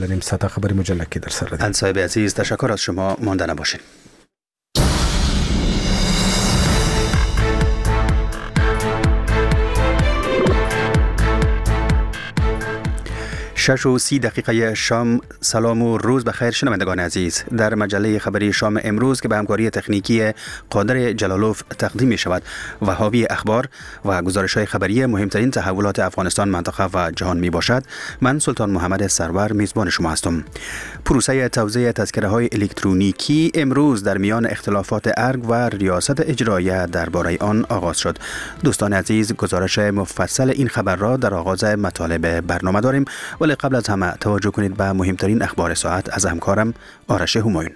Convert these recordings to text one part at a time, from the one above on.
داریم سطح خبری مجلل که در سر داریم. الصاحب عزیز تشکر از شما، مانده نباشین. 6:30 شام. سلام و روز بخیر شنوندگان عزیز. در مجله خبری شام امروز که به همکاری تکنیکی قادر جلالوف تقدیم می شود و حاوی اخبار و گزارش‌های خبری مهمترین تحولات افغانستان، منطقه و جهان می باشد، من سلطان محمد سرور میزبان شما هستم. پروسه توزیع تذکره‌های الکترونیکی امروز در میان اختلافات ارگ و ریاست اجراییه درباره آن آغاز شد. دوستان عزیز، گزارش مفصل این خبر را در آغاز مطالب برنامه داریم، ولی قبل از همه توجه کنید به مهمترین اخبار ساعت از همکارم آرش همایون.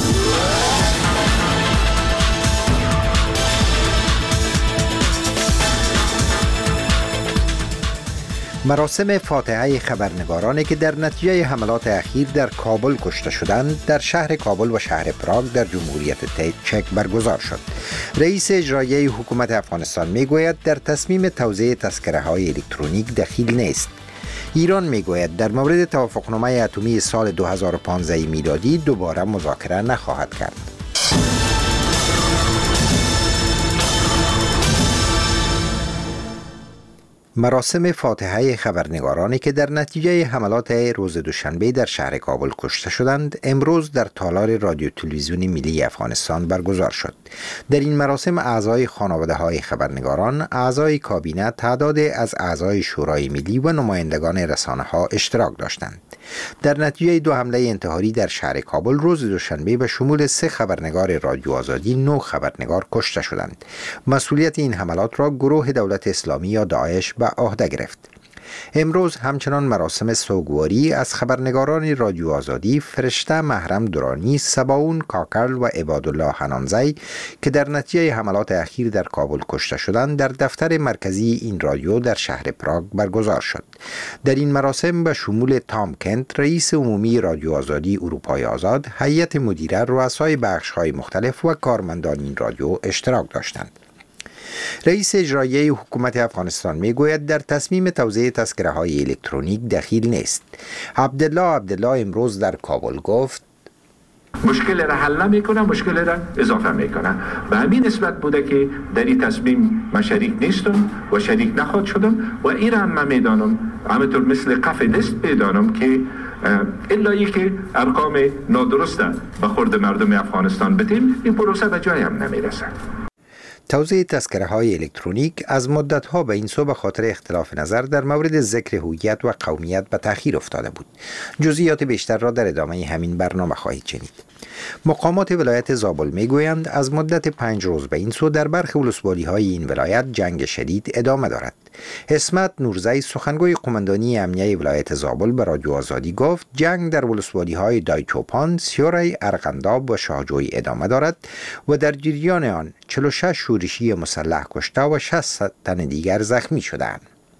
مراسم فاتحه خبرنگارانی که در نتیجه حملات اخیر در کابل کشته شدند در شهر کابل و شهر پراگ در جمهوریت چک برگزار شد. رئیس اجرایی حکومت افغانستان میگوید در تصمیم توزیع تذکره‌های الکترونیک دخیل نیست. ایران میگوید در مورد توافقنامه اتمی سال 2015 میلادی دوباره مذاکره نخواهد کرد. مراسم فاتحه خبرنگارانی که در نتیجه حملات روز دوشنبه در شهر کابل کشته شدند امروز در تالار رادیو تلویزیونی ملی افغانستان برگزار شد. در این مراسم اعضای خانواده‌های خبرنگاران، اعضای کابینه، تعدادی از اعضای شورای ملی و نمایندگان رسانه‌ها اشتراک داشتند. در نتیجه دو حمله انتحاری در شهر کابل روز دوشنبه به شمول 3 خبرنگار رادیو آزادی، 9 خبرنگار کشته شدند. مسئولیت این حملات را گروه دولت اسلامی یا داعش به عهده گرفت. امروز همچنان مراسم سوگواری از خبرنگاران رادیو آزادی فرشته محرم درانی، سباون کاکل و عبادالله حنانزی که در نتیجه حملات اخیر در کابل کشته شدند در دفتر مرکزی این رادیو در شهر پراگ برگزار شد. در این مراسم به شمول تام کنت رئیس عمومی رادیو آزادی اروپای آزاد، هیئت مدیره، رؤسای بخش‌های مختلف و کارمندان این رادیو اشتراک داشتند. رئیس اجرایی حکومت افغانستان میگوید در تصمیم توزیع تذکره‌های الکترونیک دخیل نیست. عبدالله امروز در کابل گفت مشکل را حل نمیکنه، مشکل را اضافه میکنه. به همین نسبت بوده که در این تصمیم من شریک نیستم و شریک نخواهد شدم و این را من میدانم همینطور مثل قف دست میدانم که الا که ارقام نادرست به خورد مردم افغانستان بدیم این پروسه به جای هم نمیرسه. توزیع تذکره‌های الکترونیک از مدت‌ها به این سو به خاطر اختلاف نظر در مورد ذکر هویت و قومیت به تأخیر افتاده بود. جزئیات بیشتر را در ادامه همین برنامه خواهید شنید. مقامات ولایت زابل میگویند از مدت 5 روز به این سو در برخی ولسوالی‌های این ولایت جنگ شدید ادامه دارد. اسمت نورزی سخنگوی قماندانی امنیه ولایت زابل به رادیو آزادی گفت جنگ در ولسوالی‌های دایچوپان، سیوری، ارغنداب و شاهجوی ادامه دارد و در جریان آن 46 شورشی مسلح کشته و 60 تن دیگر زخمی شدند.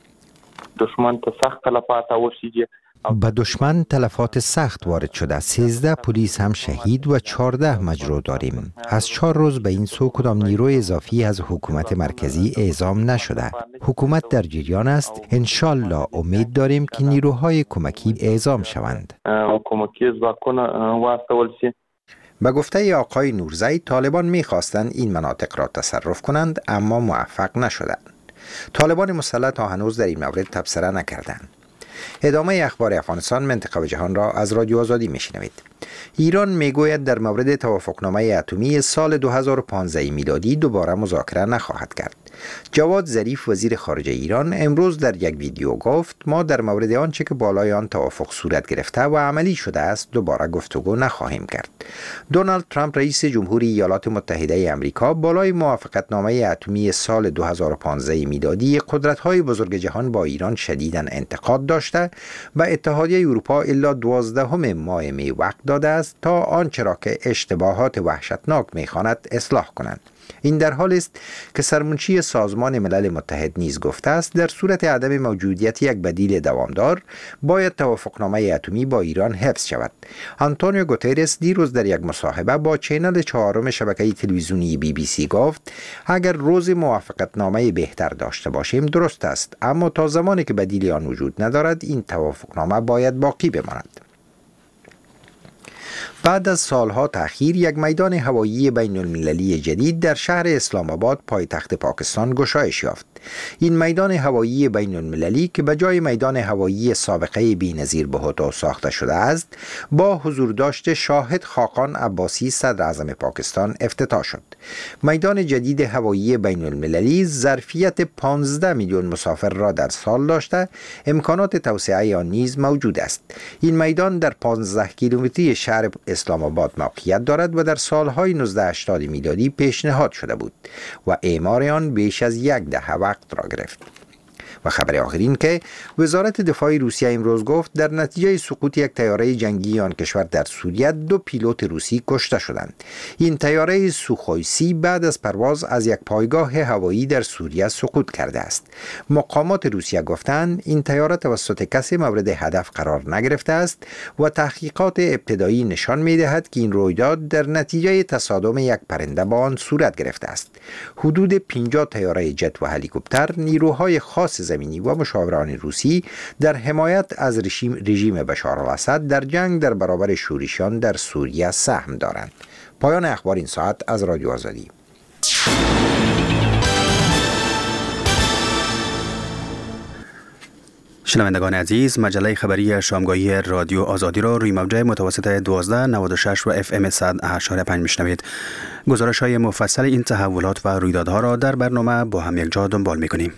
دشمن ته سخت تلفات ورسیږي. به دشمن تلفات سخت وارد شده. 13 پلیس هم شهید و 14 مجروح داریم. از 4 روز به این سو کدام نیروی اضافی از حکومت مرکزی اعزام نشده. حکومت در جریان است. انشالله امید داریم که نیروهای کمکی اعزام شوند. کمکی ځواکونه واستول شي. به گفته آقای نورزی طالبان می‌خواستند این مناطق را تصرف کنند اما موفق نشدند. طالبان مسلح تا هنوز در این مورد تبصره نکردند. ادامه اخبار افغانستان، منطقه و جهان را از رادیو آزادی میشنوید. ایران میگوید در مورد توافقنامه اتمی سال 2015 میلادی دوباره مذاکره نخواهد کرد. جواد ظریف وزیر خارجه ایران امروز در یک ویدیو گفت ما در مورد آنچه که بالای آن توافق صورت گرفته و عملی شده است دوباره گفتگو نخواهیم کرد. دونالد ترامپ رئیس جمهوری ایالات متحده آمریکا بالای موافقتنامه اتمی سال 2015 میلادی قدرت‌های بزرگ جهان با ایران شدیداً انتقاد داشته و اتحادیه اروپا الا 12 ماه می وقت داده است تا آنچه را که اشتباهات وحشتناک می‌خواند اصلاح کنند. این در حال است که سرمنشی سازمان ملل متحد نیز گفته است در صورت عدم موجودیت یک بدیل دوامدار باید توافقنامه اتمی با ایران حفظ شود. آنتونیو گوترس دیروز در یک مصاحبه با چینل 4 شبکه تلویزیونی BBC گفت اگر روز موافقتنامه بهتر داشته باشیم درست است، اما تا زمانی که بدیلی آن وجود ندارد این توافقنامه باید باقی بماند. بعد از سالها تأخیر یک میدان هوایی بین المللی جدید در شهر اسلام آباد پایتخت پاکستان گشایش یافت. این میدان هوایی بین المللی که به جای میدان هوایی سابقه بی‌نظیر بهوتو ساخته شده است، با حضور داشت شاهد خاقان عباسی صدر اعظم پاکستان افتتاح شد. میدان جدید هوایی بین المللی ظرفیت 15 میلیون مسافر را در سال داشته، امکانات توسعه آن نیز موجود است. این میدان در 15 کیلومتری شهر اسلام آباد موقعیت دارد و در سالهای 1980 میلادی پیشنهاد شده بود و اعمار آن بیش از یک دهه وقت را گرفت. و خبر آخرین که وزارت دفاع روسیه امروز گفت در نتیجه سقوط یک طیاره جنگی آن کشور در سوریه 2 پیلوت روسی کشته شدند. این طیاره سوخوی 30 بعد از پرواز از یک پایگاه هوایی در سوریه سقوط کرده است. مقامات روسیه گفتند این طیاره توسط کسی مورد هدف قرار نگرفته است و تحقیقات ابتدایی نشان می‌دهد که این رویداد در نتیجه تصادم یک پرنده با آن صورت گرفته است. حدود 50 طیاره جت و هلیکوپتر نیروهای خاص زمینی و مشاوران روسی در حمایت از رژیم بشار الاسد در جنگ در برابر شورشیان در سوریه سهم دارند. پایان اخبار این ساعت از رادیو آزادی. شنوندگان عزیز، مجله خبری شامگاهی رادیو آزادی را روی موجه متوسط 1296 و FM 100.5 میشنوید. گزارش های مفصل این تحولات و رویدادها را در برنامه با هم یک جا دنبال می‌کنیم.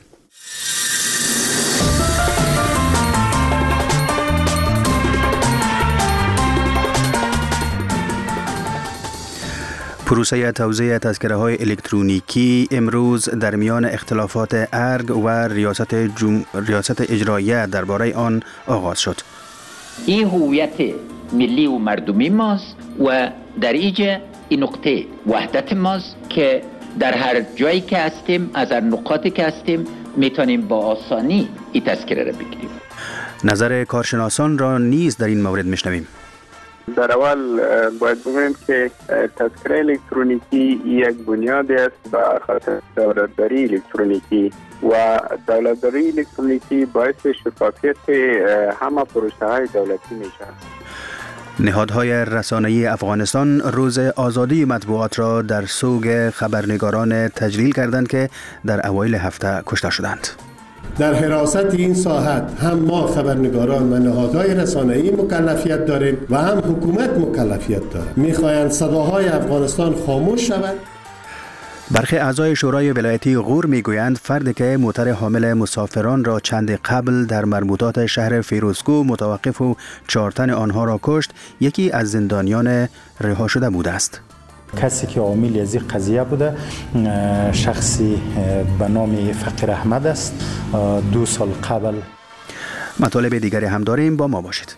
پروسه توزیع تذکره‌های الکترونیکی امروز در میان اختلافات ارگ و ریاست اجراییه درباره آن آغاز شد. این هویت ملی و مردمی ماست و در اینجا این نقطه وحدت ماست که در هر جایی که هستیم، از هر نقاطی که هستیم، میتونیم با آسانی این تذکره را بگیریم. نظر کارشناسان را نیز در این مورد میشنویم. در اول باید بگوییم که تذکره الکترونیکی یک بنیادی است به خاطر دولتداری الکترونیکی و دولتداری الکترونیکی باعث شفافیت همه پروسه های دولتی میشه. نهادهای رسانه‌ای افغانستان روز آزادی مطبوعات را در سوگ خبرنگاران تجلیل کردند که در اوایل هفته کشته شدند. در حراست این ساحت هم ما خبرنگاران و نهادهای رسانه‌ای مکلفیت داریم و هم حکومت مکلفیت دارد. می‌خواهند صداهای افغانستان خاموش شود. برخی اعضای شورای ولایتی غور میگویند فردی که موتر حامل مسافران را چند قبل در مربوطات شهر فیروزکوه متوقف و 4 تن آنها را کشت، یکی از زندانیان رها شده بوده است. کسی که عامل از این قضیه بوده شخصی به نام فقیر احمد است. 2 سال قبل. مطالب دیگری هم داریم، با ما باشید.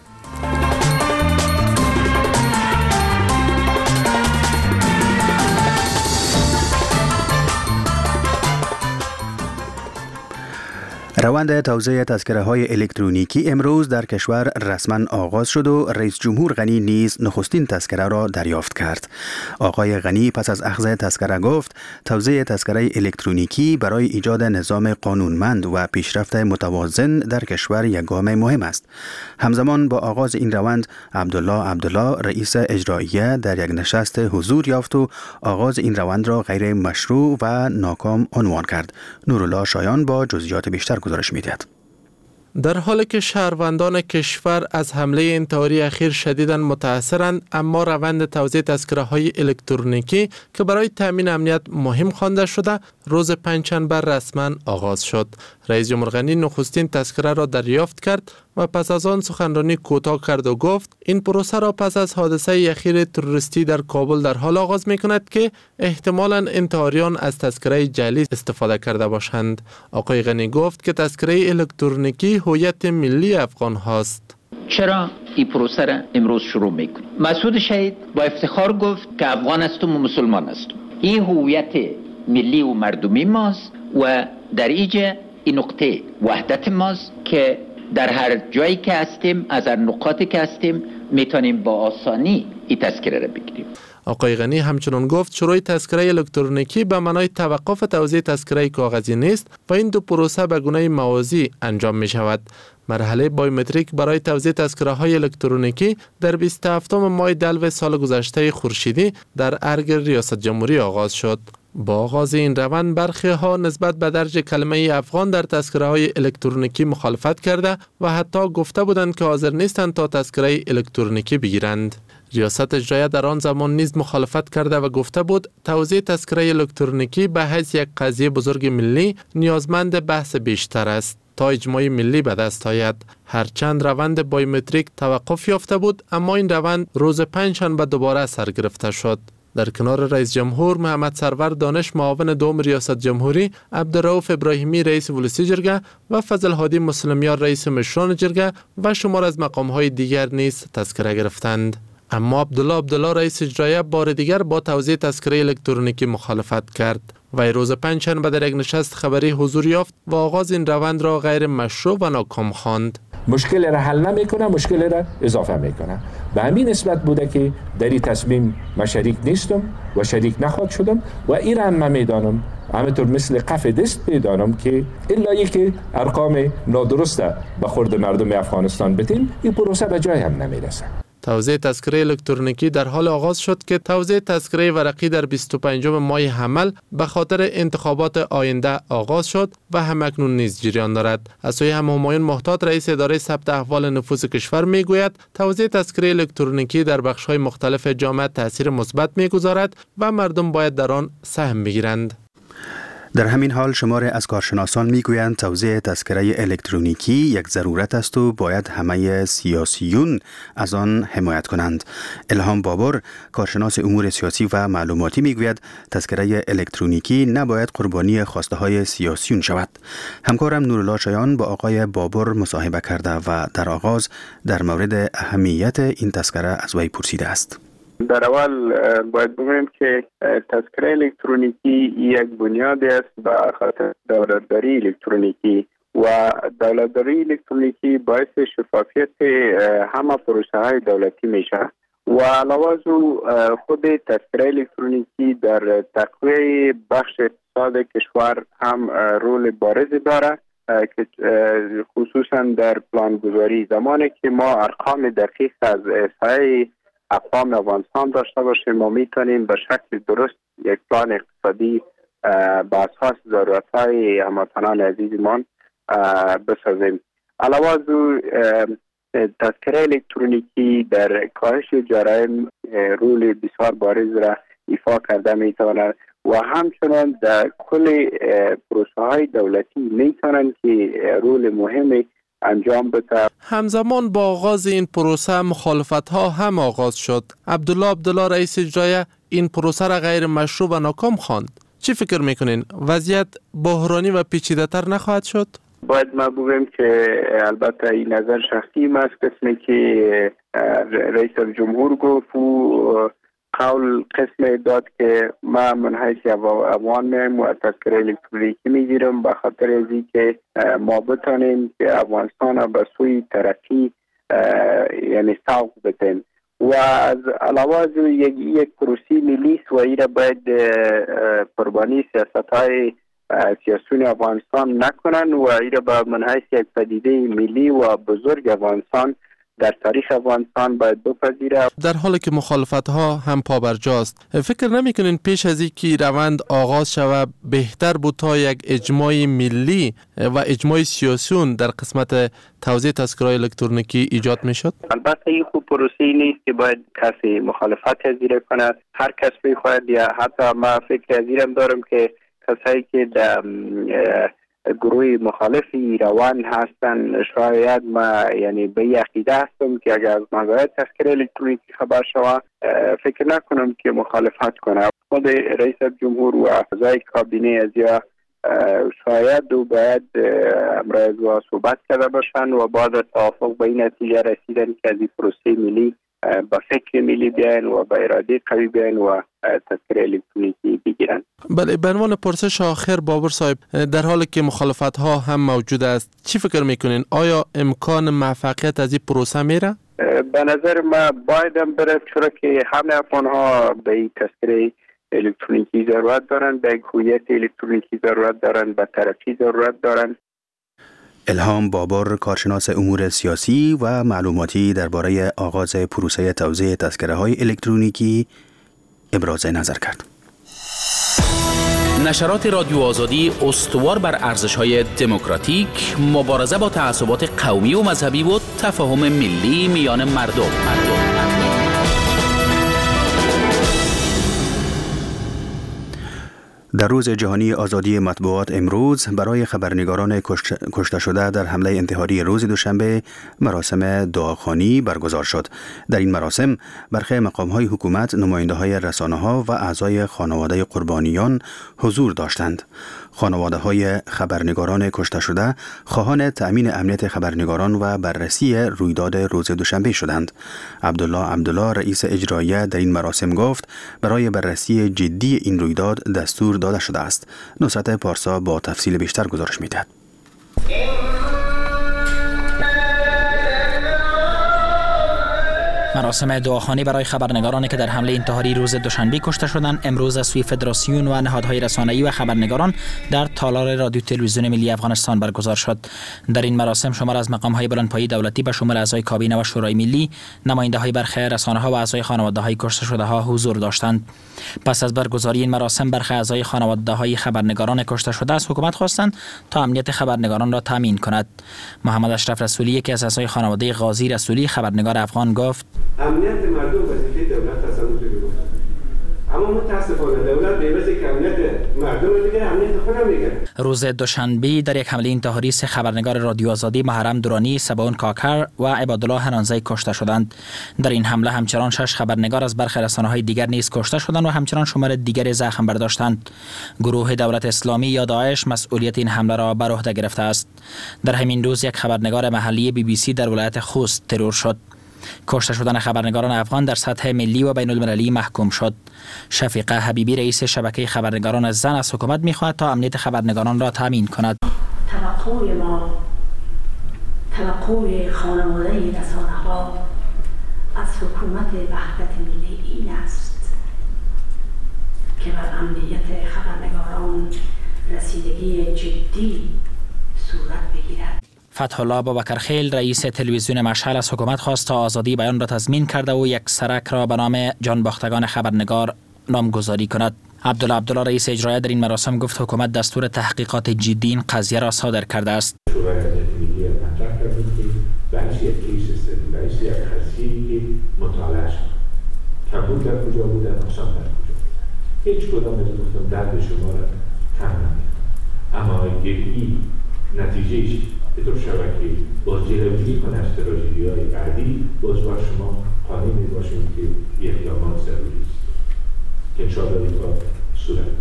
روند توزیع تذکره‌های الکترونیکی امروز در کشور رسما آغاز شد و رئیس جمهور غنی نیز نخستین تذکره را دریافت کرد. آقای غنی پس از اخذ تذکره گفت توزیع تذکره الکترونیکی برای ایجاد نظام قانونمند و پیشرفت متوازن در کشور یک گام مهم است. همزمان با آغاز این روند عبدالله رئیس اجراییه در یک نشست حضور یافت و آغاز این روند را غیر مشروع و ناکام عنوان کرد. نورالله شایان با جزئیات بیشتر گزارش می‌دهد. در حالی که شهروندان کشور از حمله انتحاری اخیر شدیداً متاثرند، اما روند توزیع تذکره‌های الکترونیکی که برای تامین امنیت مهم خوانده شده روز پنجشنبه رسما آغاز شد. رئیس جمهور غنی نخستین تذکره را دریافت کرد و پس از آن سخنرانی کوتاه کرد و گفت این پروسه را پس از حادثه اخیر تروریستی در کابل در حال آغاز می‌کند که احتمالاً انتحاریان از تذکره جعلی استفاده کرده باشند. آقای غنی گفت که تذکره الکترونیکی هویت ملی افغان هاست. چرا این پروسه را امروز شروع میکنیم؟ مسعود شهید با افتخار گفت که افغان هستم و مسلمان هستم. این هویت ملی و مردمی ماست و در اینجا این نقطه وحدت ماست که در هر جایی که هستیم، از هر نقاطی که هستیم، میتونیم با آسانی این تذکره را بگیریم. آقای غنی همچنان گفت شروع تذکره الکترونیکی به معنای توقف توزیع تذکره کاغذی نیست و این دو پروسه به گونه موازی انجام می شود. مرحله بایومتریک برای توزیع تذکره‌های الکترونیکی در 27 ماه دلو سال گذشته خورشیدی در ارگ ریاست جمهوری آغاز شد. با آغاز این روند برخی ها نسبت به درج کلمه افغان در تذکره‌های الکترونیکی مخالفت کرده و حتی گفته بودند که حاضر نیستند تا تذکره الکترونیکی بگیرند. ریاست اجرایه در آن زمان نیز مخالفت کرده و گفته بود توزیع تذکره الکترونیکی به حیث یک قضیه بزرگ ملی نیازمند بحث بیشتر است تا اجماع ملی به دست آید. هرچند روند بایومتریک توقف یافته بود، اما این روند روز پنجشنبه دوباره سر گرفته شد. در کنار رئیس جمهور محمد سرور دانش معاون دوم ریاست جمهوری، عبدالرؤوف ابراهیمی رئیس ولسی جرگه و فضل هادی مسلمیان رئیس مشران جرگه و شمار از مقام‌های دیگر نیز تذکره گرفتند. اما عبدالله رئیس اجرایه بار دیگر با توزیع تذکره الکترونیکی مخالفت کرد و روز پنجشنبه در یک نشست خبری حضور یافت و آغاز این روند را غیر مشروع و ناکام خواند. مشکل را حل نمیکنه، مشکل را اضافه میکنه. به همین نسبت بوده که در این تصمیم من شریک نیستم و شریک نخواهد شدم و ایران من میدانم همینطور مثل قف دست میدانم که الا که ارقام نادرست به خورد مردم افغانستان بتیم این پروسه به جای هم نمیرسه. توزیع تذکره الکترونیکی در حال آغاز شد که توزیع تذکره ورقی در 25 ماه حمل به خاطر انتخابات آینده آغاز شد و همکنون نیز جریان دارد. از سوی همایون محتاط رئیس اداره ثبت احوال نفوس کشور میگوید توزیع تذکره الکترونیکی در بخش‌های مختلف جامعه تاثیر مثبت میگذارد و مردم باید در آن سهم بگیرند. در همین حال شماری از کارشناسان میگویند توزیع تذکره الکترونیکی یک ضرورت است و باید همه سیاسیون از آن حمایت کنند. الهام بابر کارشناس امور سیاسی و معلوماتی میگوید تذکره الکترونیکی نباید قربانی خواسته های سیاسیون شود. همکارم نورالله شایان با آقای بابر مصاحبه کرده و در آغاز در مورد اهمیت این تذکره از وی پرسیده است. در اول باید بگویم که تذکره الکترونیکی یک بنیادی است به خاطر دولتداری الکترونیکی و دولتداری الکترونیکی باعث شفافیت همه پروسه های دولتی میشه و علاوه از خود تذکره الکترونیکی در تقویه بخش اقتصاد کشور هم رول بارزی داره که خصوصا در پلانگذاری زمانی که ما ارقام دقیق از احصای اقوام افغانستان داشته باشیم ما میتونیم به شکل درست یک پلان اقتصادی به اساس ضرورت‌های هموطنان عزیزمان بسازیم. علاوه از تذکره الکترونیکی در کاهش جرایم رول بسیار بارز را ایفا کرده میتواند و همچنان در کل پروسه‌های دولتی میتونند که رول مهمی انجام بده. همزمان با آغاز این پروسه مخالفت ها هم آغاز شد. عبدالله رئیس اجرایه این پروسه را غیر مشروع و ناکام خواند. چی فکر میکنین؟ وضعیت بحرانی و پیچیده تر نخواهد شد؟ باید ما بگویم که البته این نظر شخصی ما است قسمی که رئیس جمهور گفت و قول قسم داد که ما من حیث افغان میم و تذکره الکترونیکی میگیرم به خاطر ازی که ما بتانیم که افغانستان به سوی ترقی یعنی سوق بتیم و از علاوه از یک پروسی ملی و ایره باید قربانی سیاست های سیاسیون افغانستان نکنن و ایره به من حیث یک پدیده ملی و بزرگ افغانستان در تاریخ افغانستان باید بپذیره. در حالی که مخالفت ها هم پابرجاست، فکر نمیکنین پیش از اینکه روند آغاز شود بهتر بود تا یک اجماع ملی و اجماع سیاسیون در قسمت توزیع تذکره الکترونیکی ایجاد میشد؟ البته این خوب پروسی نیست که باید کسی مخالفت پذیره کنه. هر کس میخواهد یا حتی ما فکر ازیرم دارم که کسایی که در گروه مخالفی روان هستن شاید ما یعنی به عقیده هستم که اگر از موضوع تذکره الکترونیکی خبر شود فکر نکنم که مخالفت کنه. خود رئیس جمهور و اعضای کابینه از یا شاید و باید امروز و صحبت کرده باشن و بعد از توافق به این نتیجه رسیدن که از این پروسه ملی با فکر ملی بیان و با اراده قوی بیان و تذکره الکترونیکی بگیرن. بله، به عنوان پرسش آخر بابر صاحب، در حالی که مخالفت ها هم موجود است چی فکر میکنین؟ آیا امکان موفقیت از این پروسه میره؟ به نظر ما باید هم بره، چرا که همه افغان ها به این تذکره الکترونیکی ضرورت دارن، به هویت الکترونیکی ضرورت دارن، به ترقی ضرورت دارن. الهام بابر کارشناس امور سیاسی و معلوماتی درباره آغاز پروسه توزیع تذکره‌های الکترونیکی ابراز نظر کرد. نشرات رادیو آزادی استوار بر ارزش‌های دموکراتیک، مبارزه با تعصبات قومی و مذهبی و تفاهم ملی میان مردم. در روز جهانی آزادی مطبوعات امروز برای خبرنگاران کشته شده در حمله انتحاری روز دوشنبه مراسم دعاخوانی برگزار شد. در این مراسم برخی مقام‌های حکومت، نماینده‌های رسانه‌ها و اعضای خانواده قربانیان حضور داشتند. خانواده‌های خبرنگاران کشته شده خواهان تأمین امنیت خبرنگاران و بررسی رویداد روز دوشنبه شدند. عبدالله رئیس اجراییه در این مراسم گفت برای بررسی جدی این رویداد دستور داده شده است. نصرت پارسا با تفصیل بیشتر گزارش می‌دهد. مراسم دعاخوانی برای خبرنگارانی که در حمله انتحاری روز دوشنبه کشته شدند امروز از سوی فدراسیون و نهادهای رسانه‌ای و خبرنگاران در تالار رادیو تلویزیون ملی افغانستان برگزار شد. در این مراسم شمار از مقام‌های بلندپایه دولتی به شمول اعضای کابینه و شورای ملی، نماینده‌های برخی رسانه‌ها و اعضای خانواده‌های کشته شده‌ها حضور داشتند. پس از برگزاری این مراسم برخی اعضای خانواده‌های خبرنگاران کشته شده از حکومت خواستند تا امنیت خبرنگاران را تامین کند. محمد اشرف رسولی، یکی از اعضای خانواده قاضی رسولی خبرنگار افغان، گفت امنیت مردم وظیفه دولت است، اما متاسفانه دولت به واسه که امنیت مردم رو بگیره، امنیت خودم میگیره. روز دوشنبه در یک حمله انتحاری سه خبرنگار رادیو آزادی محرم دورانی، سباون کاکر و عبادالله هنانزی کشته شدند. در این حمله همچنان 6 خبرنگار از برخی رسانه‌های دیگر نیز کشته شدند و همچنان شمار دیگری زخم برداشتند. گروه دولت اسلامی یا داعش مسئولیت این حمله را بر عهده گرفته است. در همین روز یک خبرنگار محلی BBC در ولایت خوست ترور شد. کشته شدن خبرنگاران افغان در سطح ملی و بین المللی محکوم شد. شفیقه حبیبی، رئیس شبکه خبرنگاران زن، از حکومت می‌خواهد تا امنیت خبرنگاران را تامین کند. توقع ما، توقع خانواده رسانه‌ها از حکومت وحدت ملی این است که بر امنیت خبرنگاران رسیدگی جدی صورت بگیرد. فتح الله ابوبکرخیل، رئیس تلویزیون مشعل، از حکومت خواست تا آزادی بیان را تضمین کرده و یک سرک را به نام جانباختگان خبرنگار نامگذاری کند. عبدالله رئیس اجرایی در این مراسم گفت حکومت دستور تحقیقات جدی این قضیه را صادر کرده است. نتیجهش به طور شبکه باز جلوگیری کنه از تراژدی‌های بعدی، باز بر شما قانع می‌باشیم که اقدامات ضروری است که انشاءالله این کار صورت بگیرد.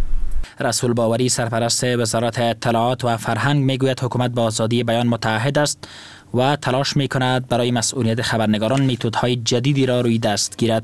رسول باوری، سرپرست وزارت اطلاعات و فرهنگ، میگوید حکومت با آزادی بیان متعهد است و تلاش می‌کند برای مسئولیت خبرنگاران میتودهای جدیدی را روی دست گیرد.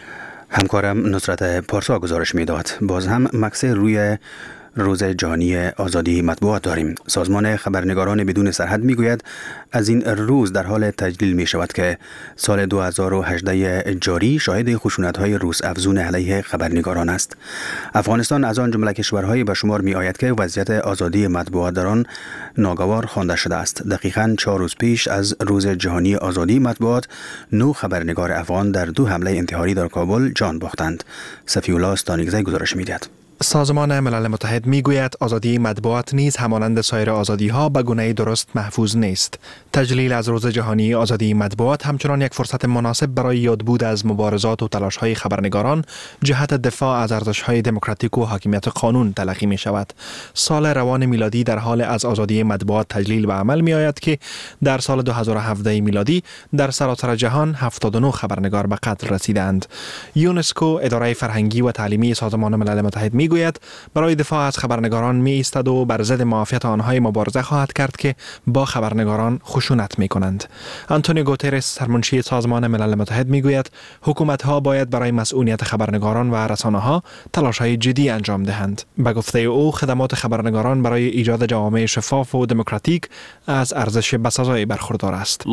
همکارم نصرت پارسا گزارش می‌داد. باز هم مکس روی روز جهانی آزادی مطبوعات داریم. سازمان خبرنگاران بدون سرحد میگوید از این روز در حال تجلیل می شود که سال 2018 جاری شاهد خشونت‌های روس افزون علیه خبرنگاران است. افغانستان از آن جمله کشورهای به شمار می آید که وضعیت آزادی مطبوعات در آن ناگوار خوانده شده است. دقیقاً 4 روز پیش از روز جهانی آزادی مطبوعات 9 خبرنگار افغان در 2 حمله انتحاری در کابل جان باختند. صفی الله استانیگزی گزارش می‌دهد. سازمان ملل متحد میگوید آزادی مطبوعات نیز همانند سایر آزادی‌ها به گونه درست محفوظ نیست. تجلیل از روز جهانی آزادی مطبوعات همچنان یک فرصت مناسب برای یادبود از مبارزات و تلاش‌های خبرنگاران جهت دفاع از ارزش‌های دموکراتیک و حاکمیت قانون تلقی می‌شود. سال روان میلادی در حال از آزادی مطبوعات تجلیل به عمل می‌آید که در سال 2017 میلادی در سراسر جهان 79 خبرنگار به قتل رسیدند. یونسکو، اداره فرهنگی و تعلیمی سازمان ملل متحد میگوید برای دفاع از خبرنگاران می ایستد و بر ضد معافیت آنها مبارزه خواهد کرد که با خبرنگاران خشونت می کنند. آنتونیو گوترس، سرمنشی سازمان ملل متحد میگوید حکومت ها باید برای مسئولیت خبرنگاران و رسانه ها تلاش های جدی انجام دهند. به گفته او خدمات خبرنگاران برای ایجاد جوامع شفاف و دموکراتیک از ارزش بسزایی برخوردار است.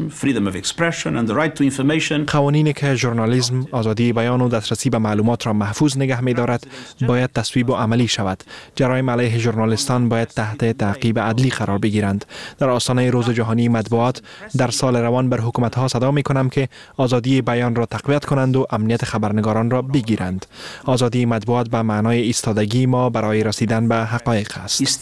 قوانینی که ژورنالیسم، آزادی بیان و دسترسی به معلومات را محفوظ محفوظ نگه می‌دارد باید تصویب و عملی شود. جرایم علیه ژورنالیستان باید تحت تعقیب عدلی قرار بگیرند. در آستانه روز جهانی مطبوعات در سال روان بر حکومت‌ها صدا می‌کنم که آزادی بیان را تقویت کنند و امنیت خبرنگاران را بگیرند. آزادی مطبوعات به معنای ایستادگی ما برای رسیدن به حقایق است.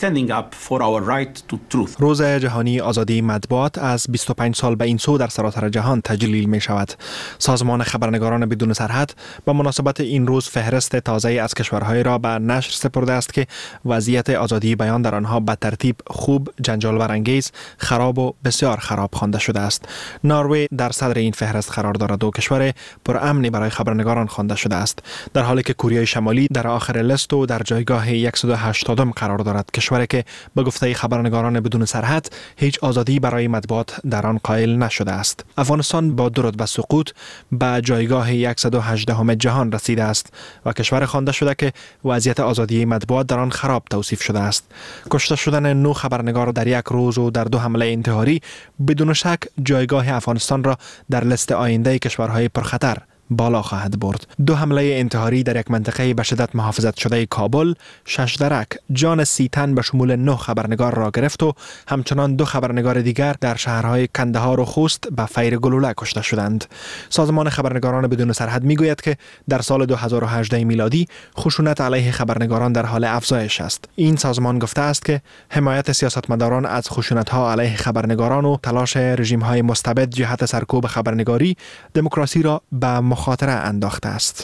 روز جهانی آزادی مطبوعات از 25 سال به این سو در سراسر جهان تجلیل می شود. سازمان خبرنگاران بدون سرحد به مناسبت این روز فهرست تازه از کشورهای را به نشر سپرده است که وضعیت آزادی بیان در آنها به ترتیب خوب، جنجال برانگیز، خراب و بسیار خراب خوانده شده است. نروژ در صدر این فهرست قرار دارد و کشور پرامنی برای خبرنگاران خوانده شده است، در حالی که کره شمالی در آخر لیست و در جایگاه 180 قرار دارد. کشوری که به گفته خبرنگاران بدون سرحد هیچ آزادی برای مطبوعات در آن قائل نشده است. افغانستان با 2 رتبه سقوط به جایگاه 118 جهان رسیده است و کشور خوانده شده که وضعیت آزادی مطبوعات در آن خراب توصیف شده است. کشته شدن 9 خبرنگار در یک روز و در 2 حمله انتحاری بدون شک جایگاه افغانستان را در لیست آینده کشورهای پرخطر بالا خواهد برد. 2 حمله انتحاری در یک منطقه به شدت محافظت شده کابل 6 درک جان 30 تن به شمول 9 خبرنگار را گرفت و همچنان 2 خبرنگار دیگر در شهرهای کندهار و خوست به فیر گلوله کشته شدند. سازمان خبرنگاران بدون سرحد میگوید که در سال 2018 میلادی خشونت علیه خبرنگاران در حال افزایش است. این سازمان گفته است که حمایت سیاستمداران از خشونت‌ها علیه خبرنگاران و تلاش رژیم‌های مستبد جهت سرکوب خبرنگاری دموکراسی را به مخاطره انداخته است.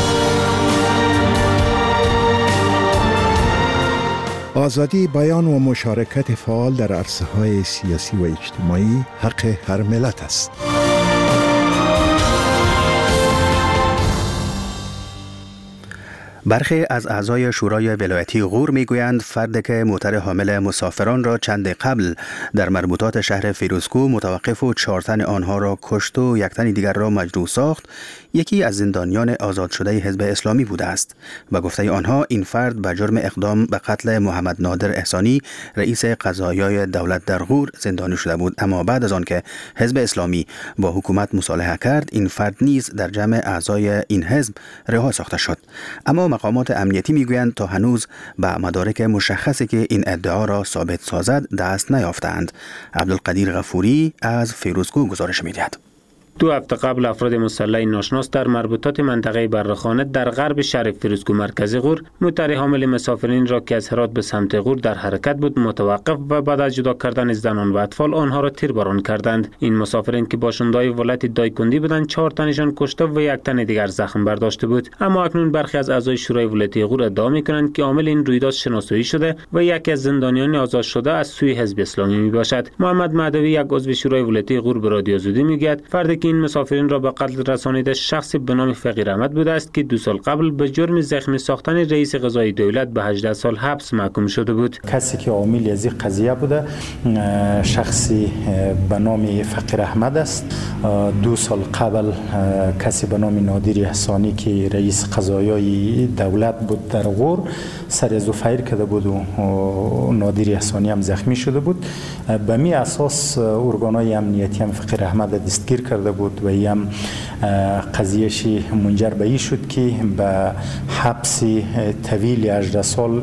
آزادی بیان و مشارکت فعال در عرصه‌های سیاسی و اجتماعی حق هر ملت است. برخی از اعضای شورای ولایتی غور میگویند فردی که موتر حامل مسافران را چند قبل در مربوطات شهر فیروزکوه متوقف و 4 تن آنها را کشت و 1 تن دیگر را مجروح ساخت، یکی از زندانیان آزاد شده حزب اسلامی بوده است. به گفته آنها این فرد به جرم اقدام به قتل محمد نادر احسانی رئیس قضایای دولت در غور زندانی شده بود، اما بعد از آن که حزب اسلامی با حکومت مصالحه کرد این فرد نیز در جمع اعضای این حزب رها ساخته شد. اما مقامات امنیتی میگویند تا هنوز به مدارک مشخصی که این ادعا را ثابت سازد دست نیافتند. عبدالقدیر غفوری از فیروزکوه گزارش می‌دهد. 2 هفته قبل افراد مسلح ناشناس در مربوطات منطقه برخانه در غرب شهر فیروزکوه مرکز غور موتر حامل مسافرین را که از هرات به سمت غور در حرکت بود متوقف و بعد از جدا کردن زنان و اطفال آنها را تیرباران کردند. این مسافرین که باشنده‌های ولایت دایکندی بودند 4 تنشان کشته و 1 تن دیگر زخم برداشته بود. اما اکنون برخی از اعضای شورای ولایتی غور ادعا می‌کنند که عامل این رویداد شناسایی شده و یکی از زندانیان آزاد شده از سوی حزب اسلامی میباشد. محمد مهدوی یک عضو شورای ولایتی غور به رادیو آزادی میگوید فردی که این مسافرین را به قتل رسانیده شخصی به نام فقیر احمد بوده است که 2 سال قبل به جرم زخمی ساختن رئیس قضای دولت به 18 سال حبس محکوم شده بود. کسی که عامل از این قضیه بوده شخصی به نام فقیر احمد است. 2 سال قبل کسی به نام نادر احسانی که رئیس قضایای دولت بود در غور سر از فایر کرده بود و نادر احسانی هم زخمی شده بود. به می اساس ارگان‌های امنیتی هم فقیر احمد دستگیر کرده بود و هم قضیه‌شی منجر به این شد که به حبس طویل 18 سال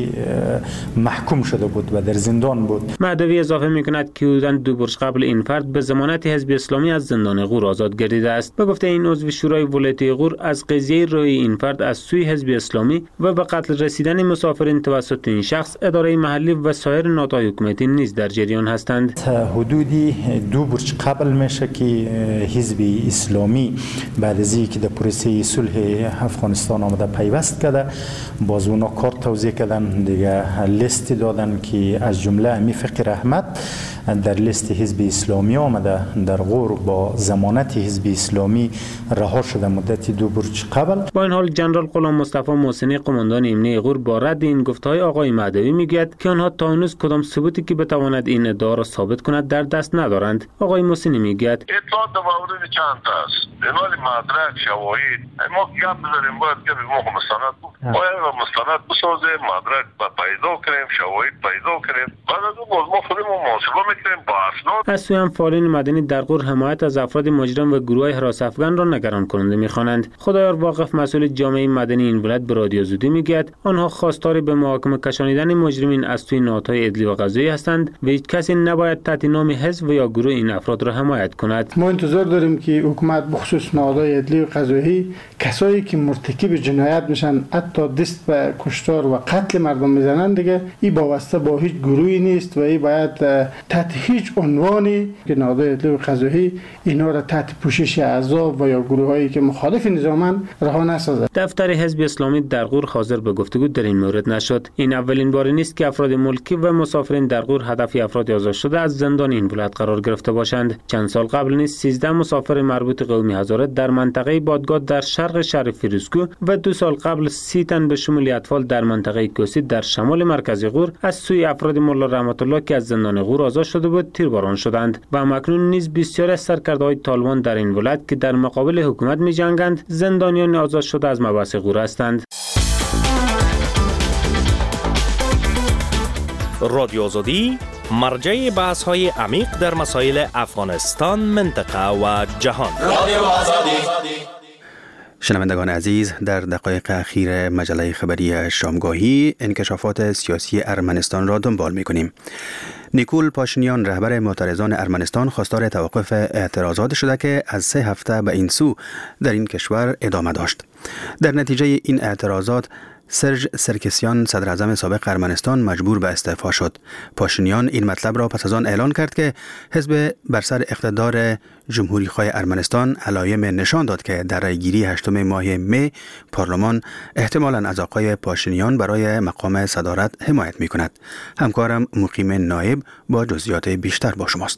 محکوم شده بود و در زندان بود. مهدوی اضافه می‌کند که حدوداً 2 برج قبل این فرد به ضمانت حزب اسلامی از زندان غور آزاد گردیده است. به گفته این عضو شورای ولایتی غور از قضیه روی این فرد از سوی حزب اسلامی و به قتل رسیدن مسافرین توسط این شخص اداره محلی و سایر نهادهای حکومتی نیز در جریان هستند. حدودی 2 برج قبل میشه که حزب اسلامی بعد از اینکه در پروسه صلح افغانستان آمده پیوست کرده باز اونا کار توزیع کردن دیگه لیست دادن که از جمله امی فقیر احمد در لیست حزب اسلامی آمده در غور با ضمانت حزب اسلامی رها شده مدت 2 برج قبل. با این حال جنرال غلام مصطفی محسنی قماندان امنیتی غور با رد این گفته‌های آقای مهدوی میگوید که آنها تا هنوز کدام ثبوتی که بتواند این ادعا را ثابت کند در دست ندارند. آقای محسنی میگوید اطلاعات در مورد چند تا است بنال مدرک شواهد ما گپ بزنیم باید که ما مستند باید مستند بسازه مدرک پیدا کنیم شواهد پیدا کنیم بعد از اون باز ما خودمون محاسبه میکنیم با اسناد. از سوی هم فعالین مدنی در غور حمایت حمایت از افراد مجرم و گروه حراس افغان را نگران کننده می‌خوانند. خدایار واقف مسئول جامعه مدنی این ولایت به رادیو آزادی میگوید آنها خواستار به محاکمه کشانیدن مجرمین از سوی نهادهای عدلی و قضایی هستند و هیچ کسی نباید تحت نام حزب و یا گروه این افراد را حمایت کند. ما انتظار داریم که حکومت بخصوص نهادهای عدلی و قضایی کسایی که مرتکب جنایت میشن، حتی دست به کشتار و قتل مردم میزنند، دیگه این وابسته با هیچ گروهی نیست و این باید تحت هیچ عنوانی که نهادهای عدلی و قضایی اینا را تحت پوشش احزاب و یا گروهایی که مخالف نظامن رها نسازد. دفتر حزب اسلامی در غور حاضر به گفتگو در این مورد نشد. این اولین بار نیست که افراد ملکی و مسافرین در غور هدف افراد آزاد شده از زندان این ولایت قرار گرفته باشند. چند سال قبل نیز 13 مسافر مربوط قومی هزاره در منطقه بادگاه در شرق شهر فیروزکو و 2 سال قبل 30 تن به شمول اطفال در منطقه کوسی در شمال مرکزی غور از سوی افراد ملا رحمت الله که از زندان غور آزاد شده بود تیرباران شدند و اکنون نیز بسیاری از سرکرده‌های طالبان در این ولایت که در مقابل حکومت می‌جنگند زندانیان آزاد شده از مباحث غور هستند. رادیو آزادی مرجع بحث‌های عمیق در مسائل افغانستان، منطقه و جهان. رادیو آزادی. شنوندگان عزیز، در دقایق اخیر مجله خبری شامگاهی انکشافات سیاسی ارمنستان را دنبال می‌کنیم. نیکول پاشینیان رهبر معترضان ارمنستان خواستار توقف اعتراضات شده که از 3 هفته به این سو در این کشور ادامه داشت. در نتیجه این اعتراضات سرژ سرکسیان صدر اعظم سابق ارمنستان مجبور به استعفا شد. پاشینیان این مطلب را پس از آن اعلان کرد که حزب بر سر اقتدار جمهوری خواه ارمنستان علائم نشان داد که در رأیگیری 8 ماه می پارلمان احتمالاً از آقای پاشینیان برای مقام صدارت حمایت می کند. همکارم مقیم نایب با جزئیات بیشتر با شماست.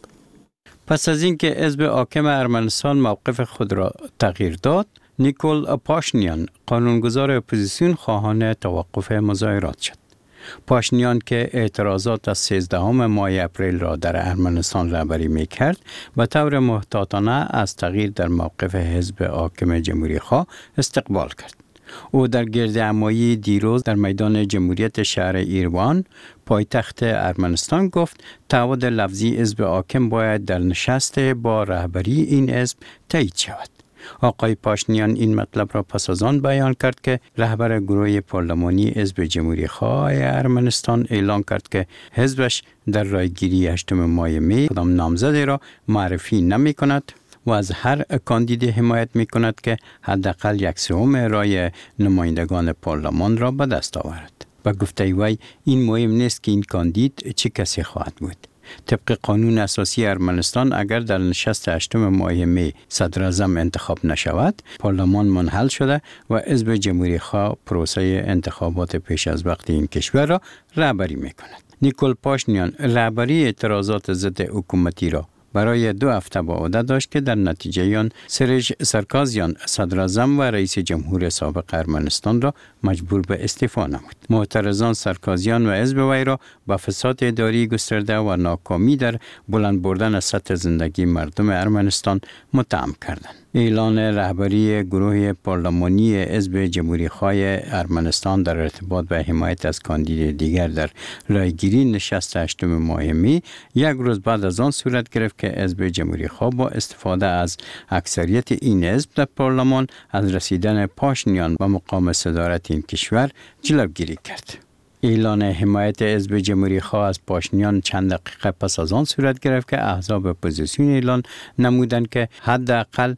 پس از اینکه حزب حاکم ارمنستان موقف خود را تغییر داد، نیکول پاشینیان قانونگذار اپوزیسیون خواهان توقف مظاهرات شد. پاشینیان که اعتراضات از 13 ماه اپریل را در ارمنستان رهبری می‌کرد به طور محتاطانه از تغییر در موقف حزب حاکم جمهوری خواه استقبال کرد. او در گردهمایی دیروز در میدان جمهوریت شهر ایروان پایتخت ارمنستان گفت تعهد لفظی حزب حاکم باید در نشست با رهبری این حزب تایید شود. آقای پاشینیان این مطلب را پس از آن بیان کرد که رهبر گروه پارلمانی حزب جمهوری خواه ارمنستان اعلام کرد که حزبش در رایگیری 8 ماه می کدام نامزدی را معرفی نمی کند و از هر کاندیدی حمایت می کند که حداقل 1/3 رای نمایندگان پارلمان را به دست آورد. به گفته وی این مهم نیست که این کاندید چه کسی خواهد بود. طبق قانون اساسی ارمنستان اگر در نشست 8 ماه می صدر اعظم انتخاب نشود، پارلمان منحل شده و حزب جمهوری خواه پروسه انتخابات پیش از وقت این کشور را رهبری می کند. نیکول پاشینیان رهبری اعتراضات ضد حکومتی را برای 2 هفته به عهده داشت که در نتیجه آن سرژ سرکسیان صدر اعظم و رئیس جمهور سابق ارمنستان را مجبور به استعفا نمود. معترضان سرکسیان و حزب وی را به فساد اداری گسترده و ناکامی در بلند بردن سطح زندگی مردم ارمنستان متهم کردند. اعلان رهبری گروه پارلمانی حزب جمهوری خواه ارمنستان در ارتباط به حمایت از کاندید دیگر در رایگیری نشست 8 ماه می 1 روز بعد از آن صورت گرفت که حزب جمهوری خواه با استفاده از اکثریت این حزب در پارلمان از رسیدن پاشینیان به مقام صدارت این کشور جلوگیری کرد. اعلان حمایت حزب جمهوری خواه از پاشینیان چند دقیقه پس از آن صورت گرفت که احزاب اپوزیسیون اعلان نمودند که حداقل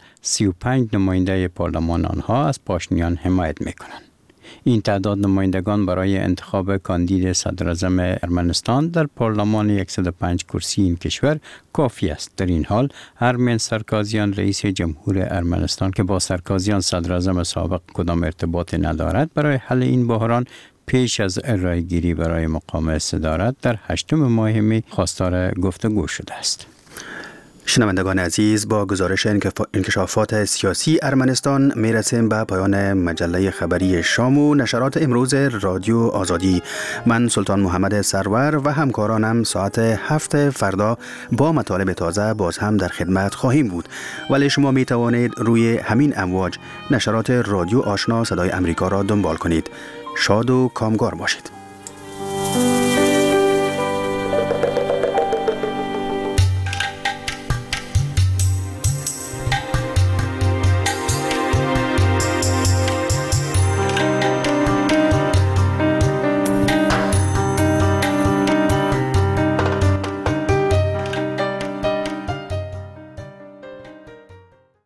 35 نماینده پارلمان آنها از پاشینیان حمایت می‌کنند. این تعداد نمایندگان برای انتخاب کاندید صدر اعظم ارمنستان در پارلمان 105 کرسی این کشور کافی است. در این حال ارمن سرکسیان رئیس جمهور ارمنستان که با سرکسیان صدر اعظم سابق کدام ارتباط ندارد برای حل این بحران پیش از رایگیری برای مقام صدارت در 8 ماه می خواستار گفتگو شده است. شنوندگان عزیز، با گزارش انکشافات سیاسی ارمنستان میرسیم به پایان مجله خبری شام و نشرات امروز رادیو آزادی. من سلطان محمد سرور و همکارانم ساعت 7 فردا با مطالب تازه باز هم در خدمت خواهیم بود. ولی شما می توانید روی همین امواج نشرات رادیو آشنا صدای امریکا را دنبال کنید. شاد و کامگار باشید.